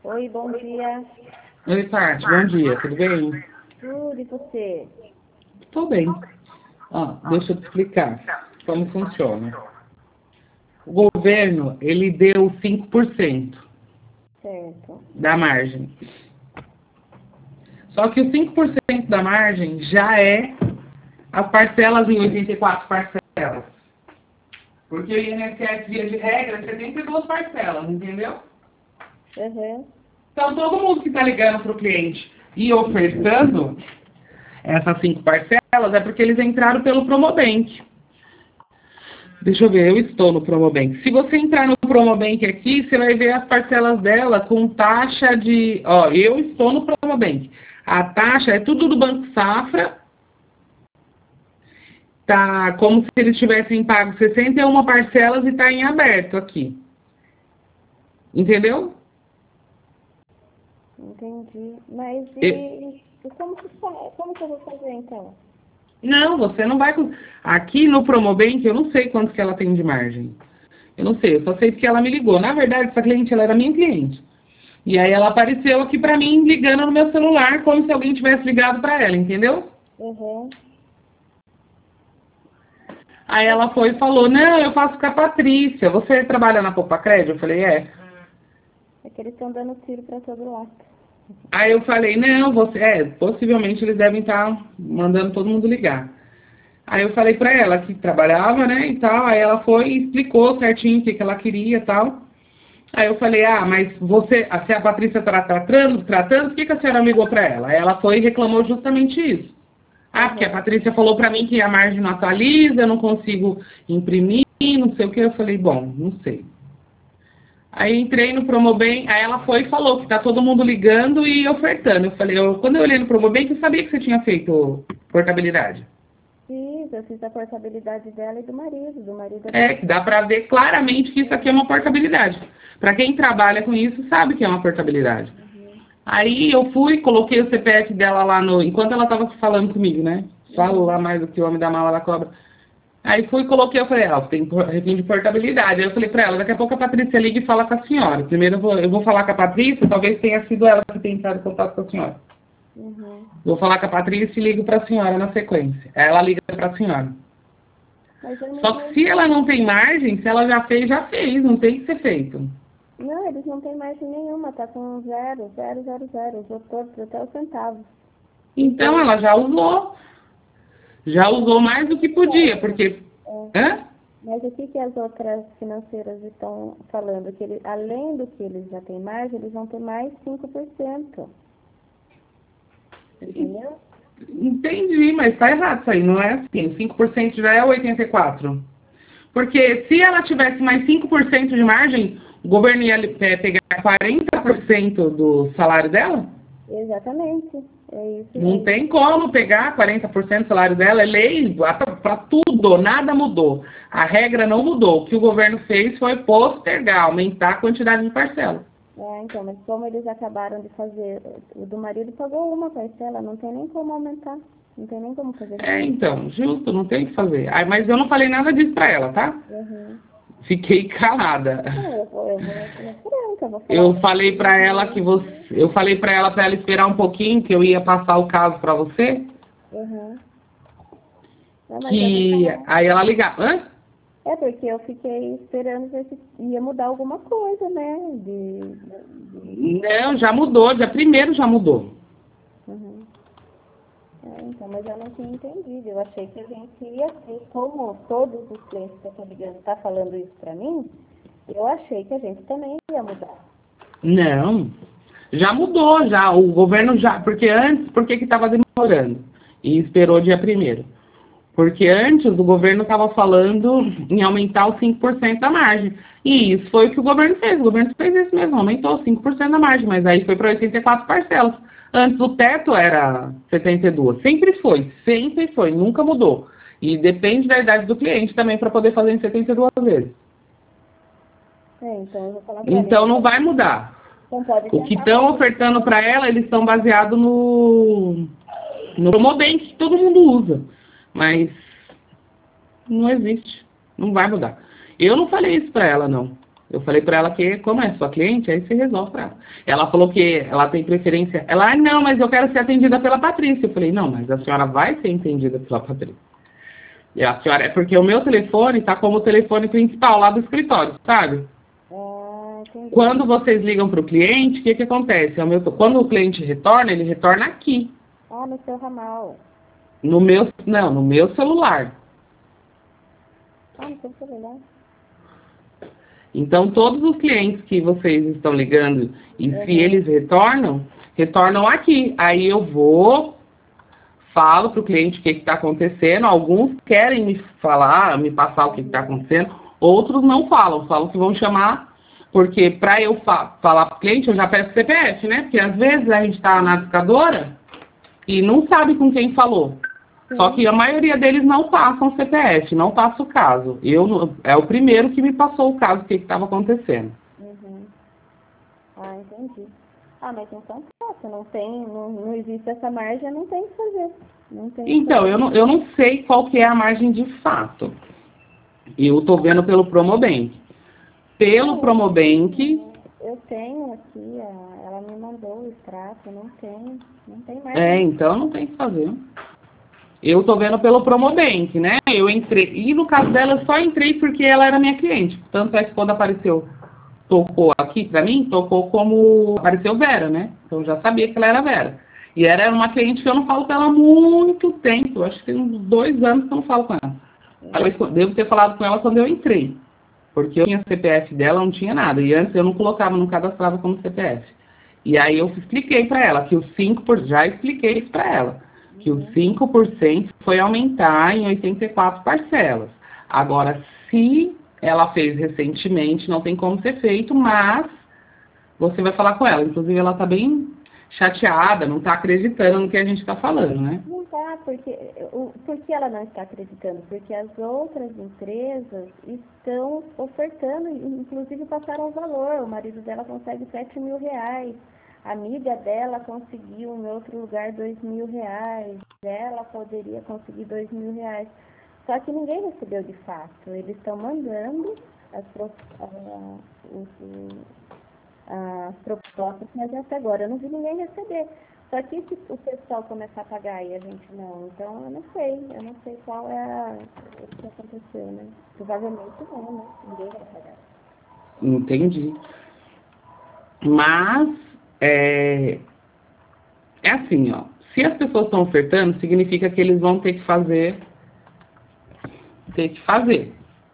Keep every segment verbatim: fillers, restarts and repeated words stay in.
Oi, bom dia. Oi, Paty, bom dia, tudo bem? Tudo, e você? Tô bem. Ó, deixa eu te explicar como funciona. O governo, ele deu cinco por cento Certo. da margem. Só que os cinco por cento da margem já é as parcelas em oitenta e quatro parcelas. Porque o I N S S, via de regra, é setenta e duas parcelas, entendeu? Uhum. Então, todo mundo que está ligando para o cliente e ofertando essas cinco parcelas é porque eles entraram pelo Promobank. Deixa eu ver, eu estou no Promobank. Se você entrar no Promobank aqui, você vai ver as parcelas dela com taxa de... Ó, eu estou no Promobank. A taxa é tudo do Banco Safra. Tá como se eles tivessem pago sessenta e uma parcelas e está em aberto aqui. Entendeu? Entendi. Mas Eu... e, e como, que, fa- como que eu vou fazer, então? Não, você não vai... Aqui no Promobank, eu não sei quanto que ela tem de margem. Eu não sei, eu só sei porque ela me ligou. Na verdade, essa cliente, ela era minha cliente. E aí ela apareceu aqui pra mim, ligando no meu celular, como se alguém tivesse ligado pra ela, entendeu? Uhum. Aí ela foi e falou, não, eu faço com a Patrícia. Você trabalha na Poupa Crédito? Eu falei, é. É que eles estão dando tiro pra todo lado. Aí eu falei, não, você... É, possivelmente eles devem estar mandando todo mundo ligar. Aí eu falei pra ela que trabalhava, né, e tal. Aí ela foi e explicou certinho o que, que ela queria e tal. Aí eu falei, ah, mas você, se a Patrícia está tratando, tratando, por que, que a senhora ligou para ela? Aí ela foi e reclamou justamente isso. Ah, porque a Uhum. Patrícia falou para mim que a margem não atualiza, eu não consigo imprimir, não sei o que. Eu falei, bom, não sei. Aí entrei no Promobem, aí ela foi e falou que tá todo mundo ligando e ofertando. Eu falei, eu, quando eu olhei no Promobem, eu sabia que você tinha feito portabilidade. Fiz, eu fiz a portabilidade dela e do marido. Do marido É, até. que dá para ver claramente que isso aqui é uma portabilidade. Para quem trabalha com isso, sabe que é uma portabilidade. Uhum. Aí eu fui, coloquei o C P F dela lá no... Enquanto ela estava falando comigo, né? Falo Uhum. lá mais do que o homem da mala da cobra. Aí fui, coloquei, eu falei, ó, tem refém de portabilidade. Aí eu falei pra ela, daqui a pouco a Patrícia liga e fala com a senhora. Primeiro eu vou, eu vou falar com a Patrícia, talvez tenha sido ela que tenha entrado em contato com a senhora. Uhum. Vou falar com a Patrícia e ligo pra senhora na sequência. Aí ela liga pra senhora. Mas eu Só não que eu se ela não- não tem margem, se ela já fez, já fez, não tem que ser feito. Não, eles não têm margem nenhuma, tá com zero, zero, zero, zero. Usou todos, até os centavos. Então ela já usou, já usou mais do que podia, porque... É. Hã? Mas o que, que as outras financeiras estão falando? Que ele, além do que eles já têm margem, eles vão ter mais cinco por cento. Entendeu? Entendi, mas tá errado isso aí, não é assim. cinco por cento já é oitenta e quatro. Porque se ela tivesse mais cinco por cento de margem, o governo ia é, pegar quarenta por cento do salário dela? Exatamente. É isso, é Não isso. tem como pegar quarenta por cento do salário dela, é lei para tudo, nada mudou. A regra não mudou. O que o governo fez foi postergar, aumentar a quantidade de parcelas. É, então, mas como eles acabaram de fazer, o do marido pagou uma parcela, não tem nem como aumentar. Não tem nem como fazer. É, então, justo, não tem o que fazer. Ai, mas eu não falei nada disso pra ela, tá? Uhum. Fiquei calada. Não, eu vou, eu vou na franca, eu vou falar. Eu falei pra ela que você, eu falei para ela para ela esperar um pouquinho, que eu ia passar o caso pra você, Uhum. Não, mas eu vou que falar. aí ela ligava. Hã? É porque eu fiquei esperando ver se ia mudar alguma coisa, né? De, de... Não, já mudou, dia primeiro já mudou. Uhum. É, então, mas eu não tinha entendido. Eu achei que a gente ia ter, como todos os clientes que eu estou ligando estão falando isso para mim, eu achei que a gente também ia mudar. Não, já mudou, já. O governo já, porque antes, por que que estava demorando? E esperou dia primeiro. Porque antes o governo estava falando em aumentar os cinco por cento da margem. E isso foi o que o governo fez. O governo fez isso mesmo, aumentou cinco por cento da margem, mas aí foi para oitenta e quatro parcelas. Antes o teto era setenta e duas. Sempre foi, sempre foi, nunca mudou. E depende da idade do cliente também para poder fazer em setenta e duas vezes. É, então eu vou falar para ela. Então não vai mudar. Então pode O que tentar estão fazer. ofertando para ela, eles estão baseados no, no Promobank, que todo mundo usa. Mas não existe. Não vai mudar. Eu não falei isso pra ela, não. Eu falei para ela que, como é sua cliente, aí você resolve para ela. Ela falou que ela tem preferência. Ela, ah, não, mas eu quero ser atendida pela Patrícia. Eu falei, não, mas a senhora vai ser atendida pela Patrícia. E a senhora, é porque o meu telefone está como o telefone principal lá do escritório, sabe? Ah, entendi. Quando vocês ligam para o cliente, o que, que acontece? É o meu, quando o cliente retorna, ele retorna aqui. Ah, no seu ramal. No meu, não, no meu celular. Ah, no seu celular. Então, todos os clientes que vocês estão ligando, e Uhum. se eles retornam, retornam aqui. Aí eu vou, falo para o cliente o que está acontecendo. Alguns querem me falar, me passar o que está acontecendo. Outros não falam, falam que vão chamar. Porque para eu fa falar para o cliente, eu já peço C P F, né? Porque às vezes a gente está na discadora e não sabe com quem falou. Sim. Só que a maioria deles não passam C P F, não passa o caso. Eu, é o primeiro que me passou o caso, o que estava acontecendo. Uhum. Ah, entendi. Ah, mas então tá, se não tem, não, não existe essa margem, não tem o que fazer. Não tem o que Então, fazer. eu não, eu não sei qual que é a margem de fato. Eu estou vendo pelo Promobank. Pelo Não, Promobank, eu tenho aqui, a- ela me mandou o extrato, não tem, não tem mais. é, então não tem o que fazer. Eu estou vendo pelo Promobank, né? Eu entrei, e no caso dela eu só entrei porque ela era minha cliente. Tanto é que quando apareceu, tocou aqui pra mim, tocou como apareceu Vera, né? Então eu já sabia que ela era Vera. E ela era uma cliente que eu não falo com ela há muito tempo. Acho que tem uns dois anos que eu não falo com ela. Eu devo ter falado com ela quando eu entrei. Porque eu tinha C P F dela, não tinha nada. E antes eu não colocava, não cadastrava como C P F. E aí eu expliquei para ela que os cinco por cento, já expliquei isso para ela, que os cinco por cento foi aumentar em oitenta e quatro parcelas. Agora, se ela fez recentemente, não tem como ser feito, mas você vai falar com ela. Inclusive, ela está bem chateada, não está acreditando no que a gente está falando, né? Não tá, porque, o- por que ela não está acreditando? Porque as outras empresas estão ofertando, inclusive passaram o valor. O marido dela consegue sete mil reais. A amiga dela conseguiu em outro lugar dois mil reais. Ela poderia conseguir dois mil reais. Só que ninguém recebeu de fato. Eles estão mandando as, pro- a- os- as propostas, mas até agora eu não vi ninguém receber. Só que se o pessoal começar a pagar e a gente não, então eu não sei, eu não sei qual é a, o que aconteceu, né? Provavelmente não, né? Ninguém vai pagar. Entendi. Mas, é, é assim, ó. Se as pessoas estão ofertando, significa que eles vão ter que fazer, ter que fazer.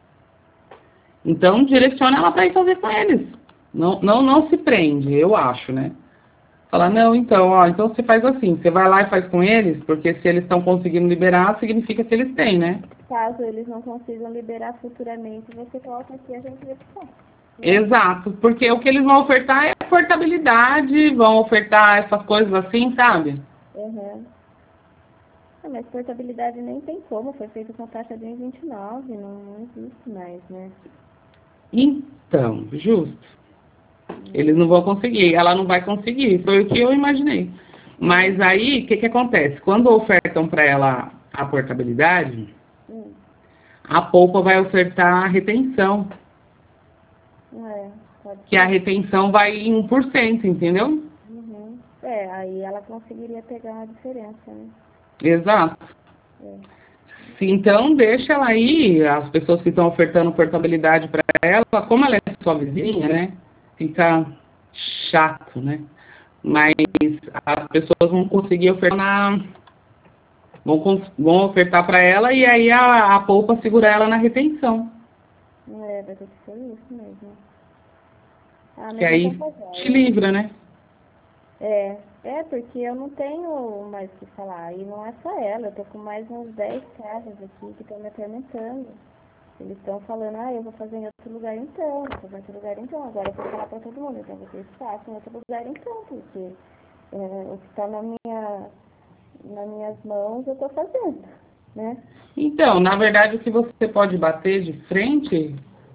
Então, direciona ela para ir fazer com eles. Não, não, não se prende, eu acho, né? Falar, não, então, ó, então você faz assim, você vai lá e faz com eles, porque se eles estão conseguindo liberar, significa que eles têm, né? Caso eles não consigam liberar futuramente, você coloca aqui e a gente verifica. Exato, porque o que eles vão ofertar é portabilidade, vão ofertar essas coisas assim, sabe? Uhum. Ah, mas portabilidade nem tem como, foi feito com taxa de vinte e nove, não, não existe mais, né? Então, justo. Eles não vão conseguir, ela não vai conseguir, foi o que eu imaginei. Mas aí, o que, que acontece? Quando ofertam para ela a portabilidade, Hum. a Poupa vai ofertar a retenção, É, pode que a ser. retenção vai em um por cento, entendeu? Uhum. É, aí ela conseguiria pegar a diferença, né? Exato. É. Então, deixa ela aí, as pessoas que estão ofertando portabilidade para ela, como ela é sua vizinha, né? Fica chato, né? Mas as pessoas vão conseguir ofertar na, vão, cons- vão ofertar para ela e aí a, a Poupa segura ela na retenção. É, vai ter que ser isso mesmo. Ah, Que mas aí então tá te bom. livra, né? É, é, porque eu não tenho mais o que falar. E não é só ela, eu tô com mais uns dez caras aqui que estão me atormentando. Eles estão falando, ah, eu vou fazer em outro lugar então, eu vou fazer em outro lugar então. Agora eu vou falar pra todo mundo, então vocês façam em outro lugar então, porque é, o que está na minha, nas minhas mãos eu tô fazendo, né? Então, na verdade, o que você pode bater de frente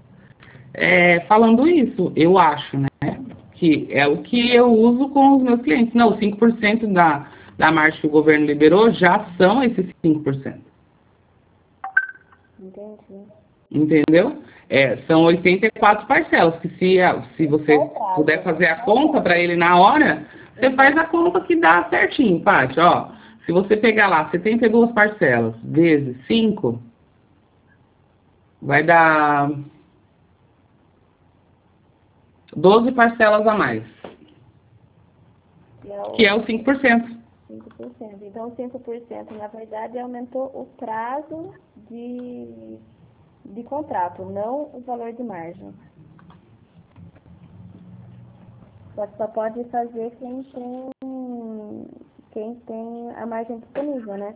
é falando isso, eu acho, né? Que é o que eu uso com os meus clientes. Não, cinco por cento da, da margem que o governo liberou já são esses cinco por cento. Entendi. Entendeu? É, são oitenta e quatro parcelas, que se, se você puder fazer a conta para ele na hora, você faz a conta que dá certinho, Paty, ó. Se você pegar lá setenta e duas parcelas vezes cinco, vai dar doze parcelas a mais, que é o cinco por cento. cinco por cento. Então, cinco por cento, na verdade, aumentou o prazo de, de contrato, não o valor de margem. Só que só pode fazer quem tem, quem tem a margem disponível, né?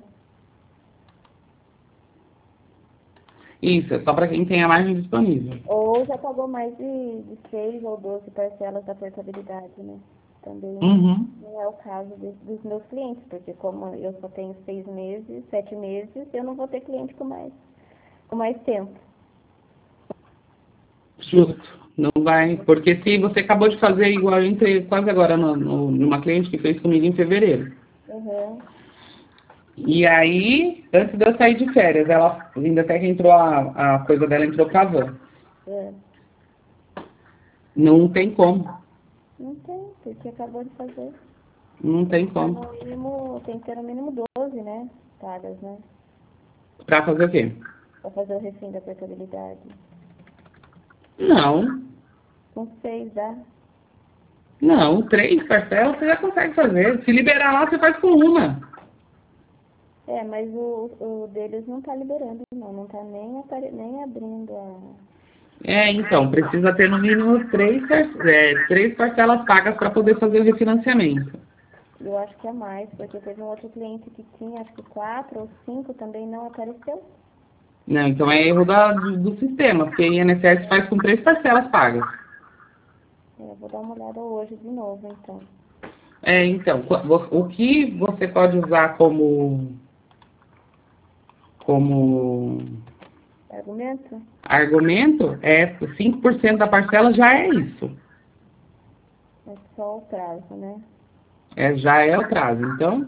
Isso, é só para quem tem a margem disponível. Ou já pagou mais de, de seis ou doze parcelas da portabilidade, né? Também Uhum. não é o caso de, dos meus clientes, porque como eu só tenho seis meses, sete meses, eu não vou ter cliente com mais, com mais tempo. Justo. Não vai, porque se você acabou de fazer igual eu entrei quase agora no, no, numa cliente que fez comigo em fevereiro. Uhum. E aí, antes de eu sair de férias, ela ainda até que entrou a, a coisa dela entrou pra van. É. Não tem como. Não tem, porque acabou de fazer. Não tem como. No mínimo, tem que ter no mínimo doze, né? Pagas, né? Pra fazer o quê? Pra fazer o refim da portabilidade. Não. Com seis dá. Não, três parcelas você já consegue fazer. Se liberar lá, você faz com uma. É, mas o, o deles não tá liberando, não. Não tá nem, apare... nem abrindo a... É, então, precisa ter no mínimo três, par- é, três parcelas pagas para poder fazer o refinanciamento. Eu acho que é mais, porque teve um outro cliente que tinha, acho que quatro ou cinco também não apareceu. Não, então é erro da, do, do sistema, porque I N S S faz com três parcelas pagas. É, vou dar uma olhada hoje de novo, então. É, então, o o que você pode usar como, como Argumento? argumento é cinco por cento da parcela já é isso. É só o prazo, né? É, já é o prazo, então,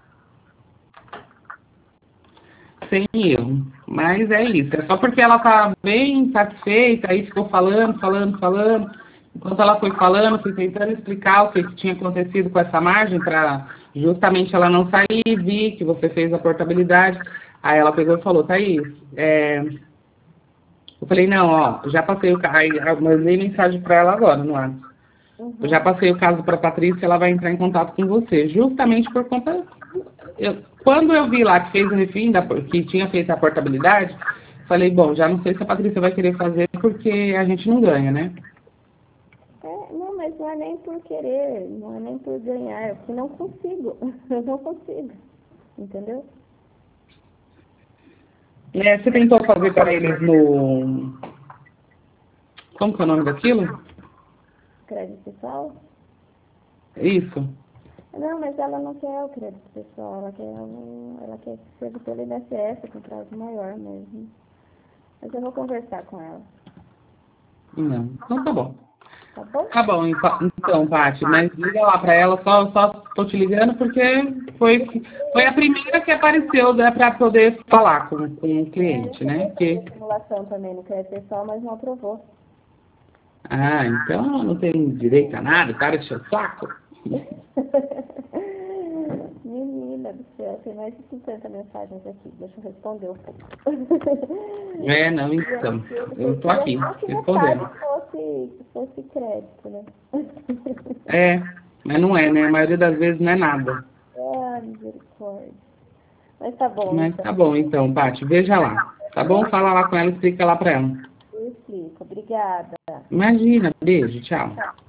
sem erro. Mas é isso, é só porque ela tá bem satisfeita, aí ficou falando, falando, falando. Enquanto ela foi falando, fui tentando explicar o que, que tinha acontecido com essa margem, para justamente ela não sair, vi que você fez a portabilidade. Aí ela pegou e falou, Thaís, é... eu falei, não, ó, já passei o caso, aí eu mandei mensagem para ela agora no ar. Uhum. Eu já passei o caso para a Patrícia, ela vai entrar em contato com você, justamente por conta... Eu, quando eu vi lá que fez o refim, da, que tinha feito a portabilidade, falei, bom, já não sei se a Patrícia vai querer fazer, porque a gente não ganha, né? É, não, mas não é nem por querer, não é nem por ganhar, é porque não consigo. Eu não consigo. Entendeu? É, você tentou fazer para eles no... Como que é o nome daquilo? Crédito pessoal? Isso. Não, mas ela não quer o crédito pessoal, ela quer, um, ela quer que seja pelo I N S S, com prazo maior mesmo. Mas eu vou conversar com ela. Não, então tá bom. Tá bom? Tá bom, então, então, Paty, mas liga lá pra ela, só, só tô te ligando porque foi, foi a primeira que apareceu, né, pra poder falar com, com o cliente, né? Porque... Simulação também no crédito pessoal, mas não aprovou. Ah, então não tem direito a nada, o cara encheu o saco. Menina do céu, tem mais de cinquenta mensagens aqui, deixa eu responder um pouco. É, não, então, eu tô aqui, respondendo. Se fosse, fosse crédito, né? É, mas não é, né? A maioria das vezes não é nada. Ah, misericórdia. Mas tá bom, Mas então. tá bom, então, Paty, veja lá. Tá bom? Fala lá com ela, explica lá pra ela. Eu explico. Obrigada. Imagina, beijo, tchau. Tchau.